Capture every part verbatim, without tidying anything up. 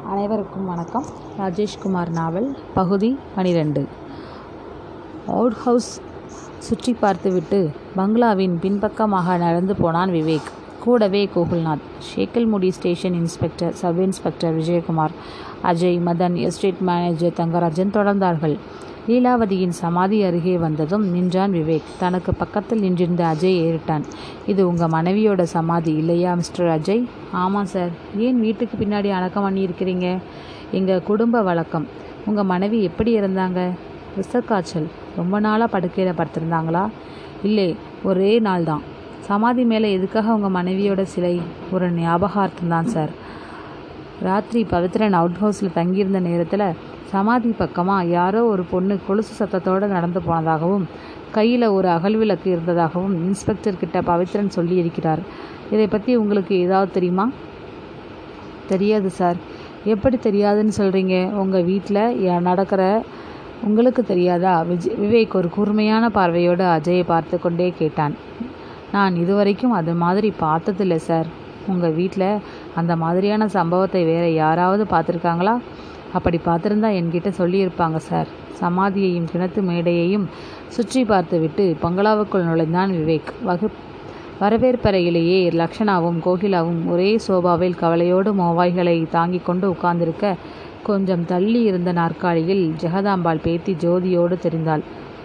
அனைவருக்கும் வணக்கம். ராஜேஷ்குமார் நாவல் பகுதி பனிரெண்டு. அவுட் ஹவுஸ் சுற்றி பார்த்துவிட்டு பங்களாவின் பின்பக்கமாக நடந்து போனான் விவேக். கூடவே Gokulnath, Shekkalmudi station inspector, sub inspector Vijayakumar, Ajay, Madan, estate manager Thangarajan தொடர்ந்தார்கள். லீலாவதியின் சமாதி அருகே வந்ததும் நின்றான் விவேக். தனக்கு பக்கத்தில் நின்றிருந்த அஜய் ஏறிட்டான். இது உங்கள் மனைவியோட சமாதி இல்லையா மிஸ்டர் அஜய்? ஆமாம் சார். ஏன் வீட்டுக்கு பின்னாடி அடக்கம் பண்ணி இருக்கிறீங்க? எங்கள் குடும்ப வழக்கம். உங்கள் மனைவி எப்படி இருந்தாங்க? விசர் காய்ச்சல். ரொம்ப நாளாக படுக்கையில் படுத்திருந்தாங்களா? இல்லை, ஒரே நாள் தான். சமாதி மேலே எதுக்காக உங்கள் மனைவியோட சிலை? ஒரு ஞாபகார்த்தம் தான் சார். ராத்திரி பவித்ரன் அவுட் ஹவுஸில் தங்கியிருந்த நேரத்தில் சமாதி பக்கமாக யாரோ ஒரு பொண்ணு கொலுசு சத்தத்தோடு நடந்து போனதாகவும் கையில் ஒரு அகல்விளக்கு இருந்ததாகவும் இன்ஸ்பெக்டர் கிட்ட பவித்ரன் சொல்லி இருக்கிறார். இதை பற்றி உங்களுக்கு ஏதாவது தெரியுமா? தெரியாது சார். எப்படி தெரியாதுன்னு சொல்கிறீங்க? உங்கள் வீட்டில் நடக்கிற உங்களுக்கு தெரியாதா? விஜய் விவேக் ஒரு கூர்மையான பார்வையோடு அஜயை பார்த்து கொண்டே கேட்டான். நான் இதுவரைக்கும் அது மாதிரி பார்த்ததில்லை சார். உங்கள் வீட்டில் அந்த மாதிரியான சம்பவத்தை வேறு யாராவது பார்த்துருக்காங்களா? அப்படி பார்த்துருந்தா என்கிட்ட சொல்லியிருப்பாங்க சார். சமாதியையும் கிணத்து மேடையையும் சுற்றி பார்த்துவிட்டு பங்களாவுக்குள் நுழைந்தான் விவேக். வகு வரவேற்பறையிலேயே லக்ஷனாவும் கோகிலாவும் ஒரே சோபாவில் கவலையோடு மோவாய்களை தாங்கி கொண்டு உட்கார்ந்திருக்க, கொஞ்சம் தள்ளி இருந்த நாற்காலியில் ஜெகதாம்பாள் பேத்தி ஜோதியோடு தெரிந்தாள்.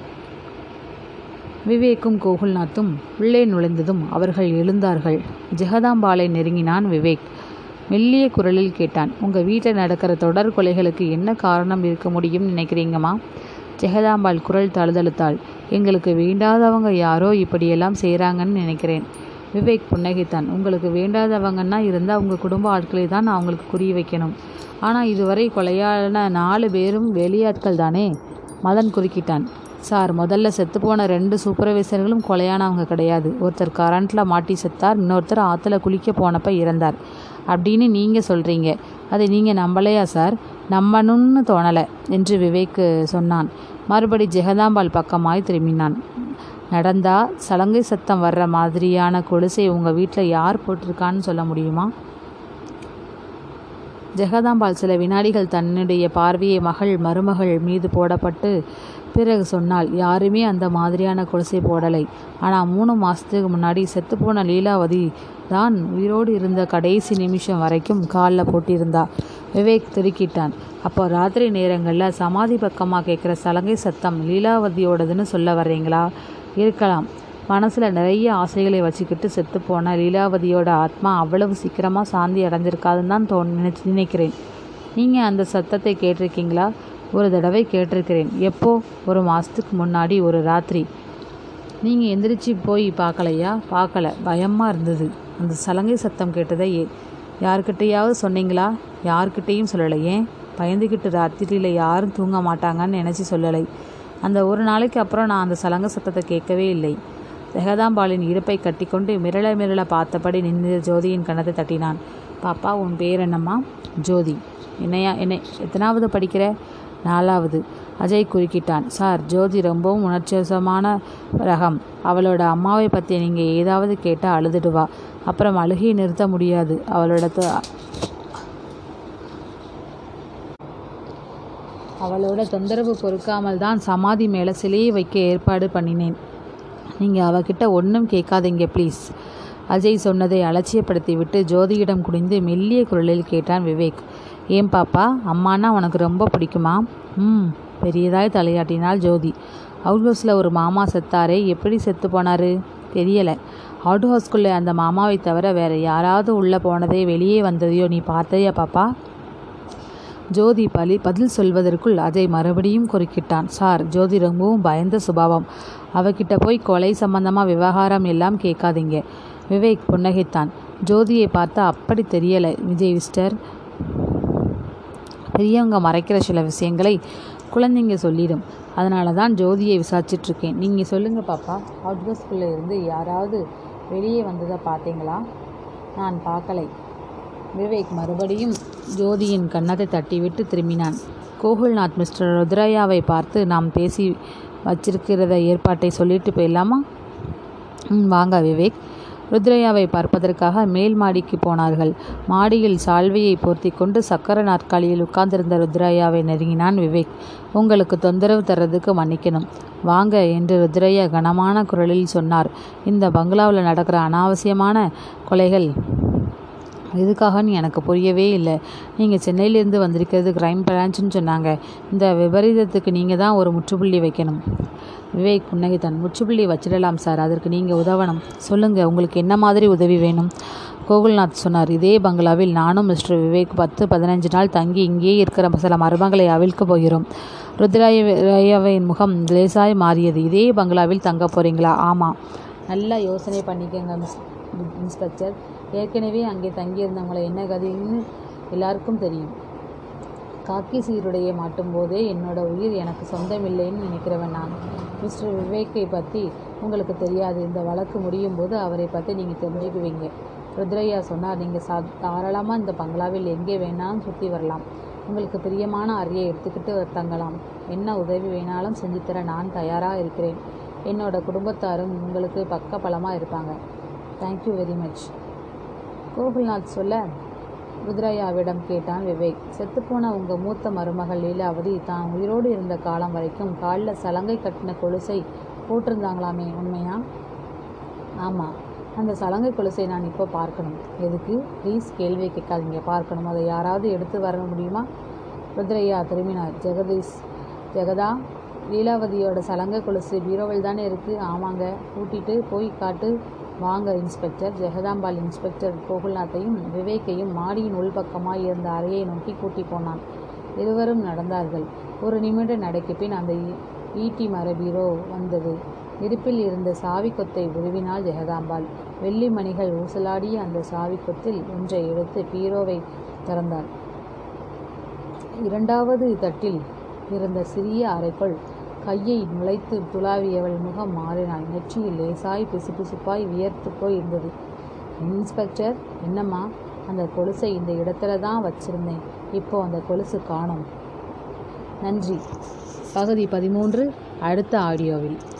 விவேக்கும் கோகுல்நாத்தும் உள்ளே நுழைந்ததும் அவர்கள் எழுந்தார்கள். ஜெகதாம்பாளை நெருங்கினான் விவேக். மெல்லிய குரலில் கேட்டான். உங்கள் வீட்டில் நடக்கிற தொடர் கொலைகளுக்கு என்ன காரணம் இருக்க முடியும்னு நினைக்கிறீங்கம்மா? ஜெகதாம்பாள் குரல் தழுதழுத்தாள். எங்களுக்கு வேண்டாதவங்க யாரோ இப்படியெல்லாம் செய்கிறாங்கன்னு நினைக்கிறேன். விவேக் புன்னகைத்தான். உங்களுக்கு வேண்டாதவங்கன்னா இருந்தால் உங்கள் குடும்ப ஆட்களை தான் அவங்களுக்கு புரிய வைக்கணும். ஆனால் இதுவரை கொலையான நாலு பேரும் வெளியாட்கள் தானே? மதன் குறுக்கிட்டான். சார், முதல்ல செத்துப்போன ரெண்டு சூப்பர்வைசர்களும் கொலையானவங்க கிடையாது. ஒருத்தர் கரண்ட்டில் மாட்டி செத்தார், இன்னொருத்தர் ஆற்றுல குளிக்க போனப்போ இறந்தார் அப்படின்னு நீங்கள் சொல்கிறீங்க. அதை நீங்கள் நம்பலையா சார்? நம்பணும்னு தோணலை என்று விவேக் சொன்னான். மறுபடி ஜெகதாம்பாள் பக்கமாய் திரும்பினான். நடந்தா சலங்கை சத்தம் வர்ற மாதிரியான கொலுசை உங்கள் வீட்டில் யார் போட்டிருக்கான்னு சொல்ல முடியுமா? ஜெகதாம்பாள் சில வினாடிகள் தன்னுடைய பார்வையை மகள் மருமகள் மீது போடப்பட்டு பிறகு சொன்னால், யாருமே அந்த மாதிரியான கொலுசை போடலை. ஆனால் மூணு மாதத்துக்கு முன்னாடி செத்துப்போன லீலாவதி தான் உயிரோடு இருந்த கடைசி நிமிஷம் வரைக்கும் காலில் போட்டிருந்தா. விவேக் திருக்கிட்டான். அப்போ ராத்திரி நேரங்களில் சமாதி பக்கமாக கேட்குற சலங்கை சத்தம் லீலாவதியோடதுன்னு சொல்ல வர்றீங்களா? இருக்கலாம். மனசில் நிறைய ஆசைகளை வச்சுக்கிட்டு செத்துப்போன லீலாவதியோட ஆத்மா அவ்வளவு சீக்கிரமாக சாந்தி அடைஞ்சிருக்காதுன்னு தான் தோன் நினைச்சு நினைக்கிறேன். நீங்கள் அந்த சத்தத்தை கேட்டிருக்கீங்களா? ஒரு தடவை கேட்டிருக்கிறேன். எப்போ? ஒரு மாதத்துக்கு முன்னாடி ஒரு ராத்திரி. நீங்கள் எந்திரிச்சு போய் பார்க்கலையா? பார்க்கல. பயமாக இருந்தது. அந்த சலங்கை சத்தம் கேட்டதை யார்கிட்டையாவது சொன்னீங்களா? யார்கிட்டையும் சொல்லலை. ஏன்? பயந்துக்கிட்டு ராத்திரியில் யாரும் தூங்க மாட்டாங்கன்னு நினச்சி சொல்லலை. அந்த ஒரு நாளைக்கு அப்புறம் நான் அந்த சலங்கை சத்தத்தை கேட்கவே இல்லை. ஜெகதாம்பாளின் இடுப்பை கட்டி கொண்டு மிரள மிரள பார்த்தபடி நின்று ஜோதியின் கன்னத்தை தட்டினான். பாப்பா, உன் பேர் என்னம்மா? ஜோதி. என்னையா என்னை எத்தனாவது படிக்கிற? நாலாவது. அஜய் குறுக்கிட்டான். சார், ஜோதி ரொம்பவும் உணர்ச்சிவசமான ரகம். அவளோட அம்மாவை பற்றி நீங்கள் ஏதாவது கேட்டால் அழுதுடுவா. அப்புறம் அழுகையை நிறுத்த முடியாது. அவளோட அவளோட தொந்தரவு பொறுக்காமல் தான் சமாதி மேலே சிலையை வைக்க ஏற்பாடு பண்ணினேன். நீங்கள் அவகிட்ட ஒன்றும் கேட்காதீங்க ப்ளீஸ். அஜய் சொன்னதை அலட்சியப்படுத்தி விட்டு ஜோதியிடம் குனிந்து மெல்லிய குரலில் கேட்டான் விவேக். ஏன் பாப்பா, அம்மானா உனக்கு ரொம்ப பிடிக்குமா? ம் பெரியதாய் தலையாட்டினாள் ஜோதி. அவுட் ஹவுஸில் ஒரு மாமா செத்தாரே, எப்படி செத்து போனார்? தெரியலை. அவுட் ஹவுஸ்குள்ளே அந்த மாமாவை தவிர வேறு யாராவது உள்ளே போனதே வெளியே வந்ததையோ நீ பார்த்தையா பாப்பா? ஜோதி பலி பதில் சொல்வதற்குள் அஜய் மறுபடியும் குறுக்கிட்டான். சார், ஜோதி ரொம்பவும் பயந்த சுபாவம். அவகிட்ட போய் கொலை சம்பந்தமாக விவகாரம் எல்லாம் கேட்காதீங்க. விவேக் புன்னகைத்தான். ஜோதியை பார்த்தா அப்படி தெரியலை விஜய் மிஸ்டர். பெரியவங்க மறைக்கிற சில விஷயங்களை குழந்தைங்க சொல்லிடும். அதனால தான் ஜோதியை விசாரிச்சிட்ருக்கேன். நீங்கள் சொல்லுங்கள் பாப்பா, அவுட் ஹவுஸ்குள்ளே இருந்து யாராவது வெளியே வந்ததை பார்த்தீங்களா? நான் பார்க்கலை. விவேக் மறுபடியும் ஜோதியின் கன்னத்தை தட்டிவிட்டு திரும்பினான். கோகுல்நாத் மிஸ்டர் ருத்ரையாவை பார்த்து நாம் பேசி வச்சிருக்கிறத ஏற்பாட்டை சொல்லிட்டு போயிடலாமா? ம் வாங்க விவேக். ருத்ரையாவை பார்ப்பதற்காக மேல் மாடிக்கு போனார்கள். மாடியில் சால்வையை போர்த்தி கொண்டு சக்கர நாற்காலியில் உட்கார்ந்திருந்த ருத்ரையாவை நெருங்கினான் விவேக். உங்களுக்கு தொந்தரவு தர்றதுக்கு மன்னிக்கணும், வாங்க என்று ருத்ரையா கனமான குரலில் சொன்னார். இந்த பங்களாவில் நடக்கிற அனாவசியமான கொலைகள் எதுக்காகன்னு எனக்கு புரியவே இல்லை. நீங்கள் சென்னையிலேருந்து வந்திருக்கிறது கிரைம் பிரான்ச்சுன்னு சொன்னாங்க. இந்த விபரீதத்துக்கு நீங்கள் தான் ஒரு முற்றுப்புள்ளி வைக்கணும். விவேக் புன்னகைத்தான். முற்றுப்புள்ளி வச்சிடலாம் சார், அதற்கு நீங்கள் உதவணும். சொல்லுங்கள், உங்களுக்கு என்ன மாதிரி உதவி வேணும்? கோகுல்நாத் சொன்னார். இதே பங்களாவில் நானும் மிஸ்டர் விவேக் பத்து பதினஞ்சு நாள் தங்கி இங்கேயே இருக்கிற சில மர்மங்களை அவிழ்க்க போகிறோம். ருத்ராயாவின் முகம் லேசாய் மாறியது. இதே பங்களாவில் தங்க போகிறீங்களா? ஆமாம். நல்லா யோசனை பண்ணிக்கங்க மிஸ் இன்ஸ்பெக்டர். ஏற்கனவே அங்கே தங்கியிருந்தவங்களை என்ன கதைன்னு எல்லாருக்கும் தெரியும். காக்கி சீருடையை மாட்டும் போதே என்னோட உயிர் எனக்கு சொந்தமில்லைன்னு நினைக்கிறவன் நான். மிஸ்டர் விவேக்கை பற்றி உங்களுக்கு தெரியாது. இந்த வழக்கு முடியும் போது அவரை பற்றி நீங்கள் தெரிஞ்சுக்குவீங்க. ருத்ரையா சொன்னார். நீங்கள் சா தாராளமாக இந்த பங்களாவில் எங்கே வேணாலும் சுற்றி வரலாம். உங்களுக்கு பிரியமான அறையை எடுத்துக்கிட்டு தங்கலாம். என்ன உதவி வேணாலும் செஞ்சுத்தர நான் தயாராக இருக்கிறேன். என்னோட குடும்பத்தாரும் உங்களுக்கு பக்க பலமாக இருப்பாங்க. Thank you very much. கோகுல்நாத் சொல்ல ருத்ரையாவிடம் கேட்டான் விவேக். செத்துப்போன உங்கள் மூத்த மருமகள் லீலாவதி தான் உயிரோடு இருந்த காலம் வரைக்கும் காலில் சலங்கை கட்டின கொலுசை போட்டிருந்தாங்களாமே, உண்மையா? ஆமாம். அந்த சலங்கை கொலுசை நான் இப்போ பார்க்கணும். எதுக்கு? ப்ளீஸ் கேள்வியை கேட்காதீங்க. பார்க்கணும். அதை யாராவது எடுத்து வர முடியுமா? ருத்ரையா திரும்பினார். ஜெகதீஷ் ஜெகதா, லீலாவதியோட சலங்கை கொலுசு பீரோவில் தானே இருக்குது? ஆமாங்க. கூட்டிகிட்டு போய் காட்டு. வாங்க இன்ஸ்பெக்டர். ஜெகதாம்பாள் இன்ஸ்பெக்டர் கோகுல்நாத்தையும் விவேக்கையும் மாடியின் உள்பக்கமாய் இருந்த அறையை நோக்கி கூட்டி போனான். இருவரும் நடந்தார்கள். ஒரு நிமிட நடைக்கு பின் அந்த ஈட்டி மர பீரோ வந்தது. இடுப்பில் இருந்த சாவி கொத்தை உருவினாள் ஜெகதாம்பாள். வெள்ளி மணிகள் ஊசலாடிய அந்த சாவி கொத்தில் ஒன்றை எடுத்து பீரோவை திறந்தாள். இரண்டாவது தட்டில் இருந்த சிறிய அறைக்குள் கையை நுழைத்து துளாவியவள் முகம் மாறினாள். நெற்றியில் லேசாய் பிசுபிசுப்பாய் வியர்த்து போய் இருந்தது. இன்ஸ்பெக்டர், என்னம்மா? அந்த கொலுசை இந்த இடத்துல தான் வச்சிருந்தேன். இப்போ அந்த கொலுசு காணோம். நன்றி. பகுதி பதிமூன்று அடுத்த ஆடியோவில்.